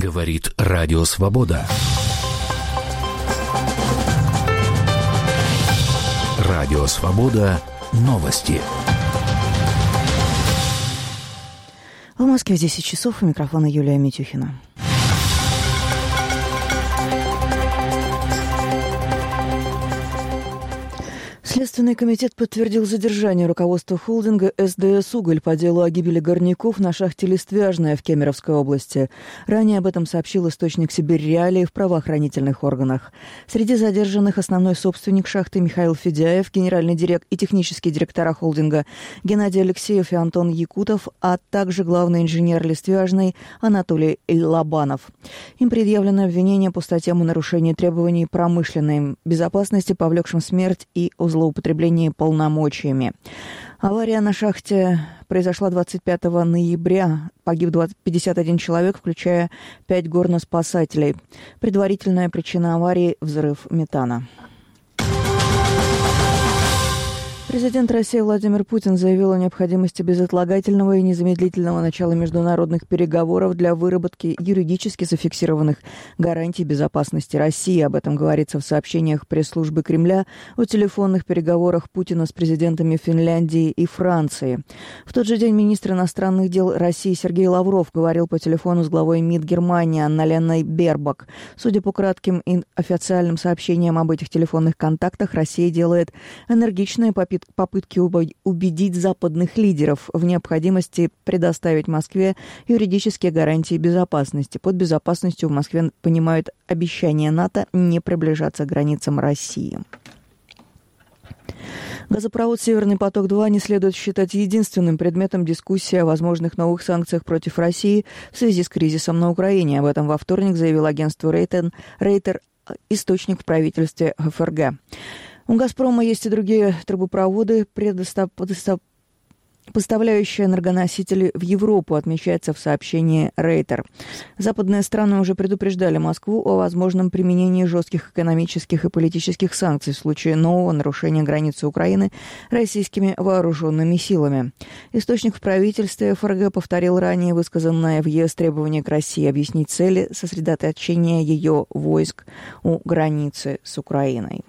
Говорит Радио Свобода. Радио Свобода. Новости. В Москве 10 часов. У микрофона Юлия Митюхина. Следственный комитет подтвердил задержание руководства холдинга СДС «Уголь» по делу о гибели горняков на шахте Листвяжная в Кемеровской области. Ранее об этом сообщил источник «Сибирь-Реалии» в правоохранительных органах. Среди задержанных основной собственник шахты Михаил Федяев, генеральный директор и технический директора холдинга Геннадий Алексеев и Антон Якутов, а также главный инженер Листвяжной Анатолий Лобанов. Им предъявлено обвинение по статьям о нарушении требований промышленной безопасности, повлекшим смерть и о злоупотреблении полномочиями. Авария на шахте произошла 25 ноября. Погиб 51 человек, включая 5 горноспасателей. Предварительная причина аварии – взрыв метана. Президент России Владимир Путин заявил о необходимости безотлагательного и незамедлительного начала международных переговоров для выработки юридически зафиксированных гарантий безопасности России. Об этом говорится в сообщениях пресс-службы Кремля о телефонных переговорах Путина с президентами Финляндии и Франции. В тот же день министр иностранных дел России Сергей Лавров говорил по телефону с главой МИД Германии Анналеной Бербак. Судя по кратким и официальным сообщениям об этих телефонных контактах, Россия делает энергичные попытки убедить западных лидеров в необходимости предоставить Москве юридические гарантии безопасности. Под безопасностью в Москве понимают обещание НАТО не приближаться к границам России. Газопровод «Северный поток-2» не следует считать единственным предметом дискуссии о возможных новых санкциях против России в связи с кризисом на Украине. Об этом во вторник заявил агентству Рейтер, источник в правительстве ФРГ. У «Газпрома» есть и другие трубопроводы, поставляющие энергоносители в Европу, отмечается в сообщении Рейтер. Западные страны уже предупреждали Москву о возможном применении жестких экономических и политических санкций в случае нового нарушения границы Украины российскими вооруженными силами. Источник в правительстве ФРГ повторил ранее высказанное в ЕС требование к России объяснить цели сосредоточения ее войск у границы с Украиной.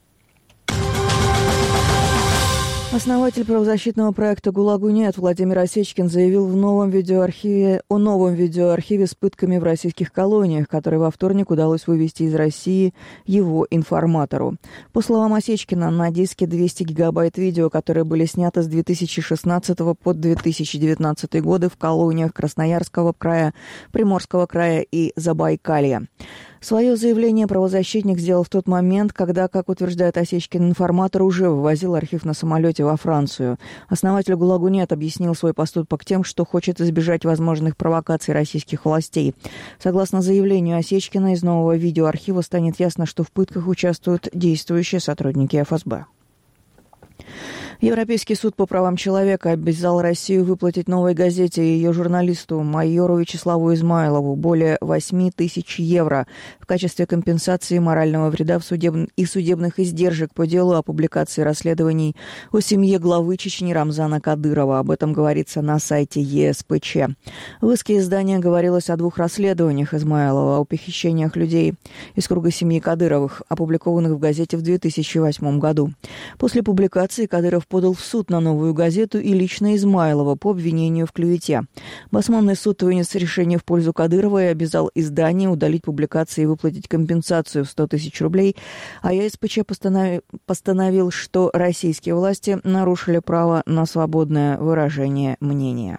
Основатель правозащитного проекта «ГУЛАГу нет» Владимир Осечкин заявил о новом видеоархиве с пытками в российских колониях, который во вторник удалось вывести из России его информатору. По словам Осечкина, на диске 200 гигабайт видео, которые были сняты с 2016 по 2019 годы в колониях Красноярского края, Приморского края и Забайкалья. Свое заявление правозащитник сделал в тот момент, когда, как утверждает Осечкин, информатор уже вывозил архив на самолете во Францию. Основатель «ГУЛАГу нет» объяснил свой поступок тем, что хочет избежать возможных провокаций российских властей. Согласно заявлению Осечкина, из нового видеоархива станет ясно, что в пытках участвуют действующие сотрудники ФСБ. Европейский суд по правам человека обязал Россию выплатить «Новой газете» и ее журналисту майору Вячеславу Измайлову более 8 тысяч евро в качестве компенсации морального вреда и судебных издержек по делу о публикации расследований о семье главы Чечни Рамзана Кадырова. Об этом говорится на сайте ЕСПЧ. В иске издания говорилось о 2 расследованиях Измайлова о похищениях людей из круга семьи Кадыровых, опубликованных в газете в 2008 году. После публикации Кадыров подал в суд на «Новую газету» и лично Измайлова по обвинению в клевете. Басманный суд вынес решение в пользу Кадырова и обязал издание удалить публикации и выплатить компенсацию в 100 тысяч рублей, а ЕСПЧ постановил, что российские власти нарушили право на свободное выражение мнения.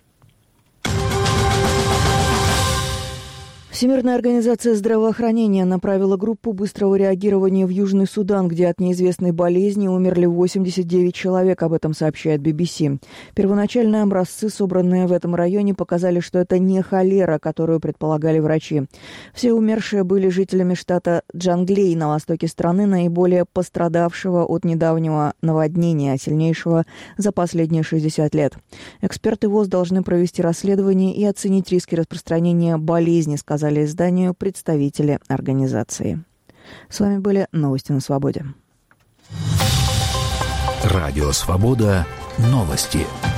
Всемирная организация здравоохранения направила группу быстрого реагирования в Южный Судан, где от неизвестной болезни умерли 89 человек, об этом сообщает BBC. Первоначальные образцы, собранные в этом районе, показали, что это не холера, которую предполагали врачи. Все умершие были жителями штата Джанглей на востоке страны, наиболее пострадавшего от недавнего наводнения, сильнейшего за последние 60 лет. Эксперты ВОЗ должны провести расследование и оценить риски распространения болезни, сказали изданию представители организации. С вами были новости на Свободе. Радио Свобода. Новости.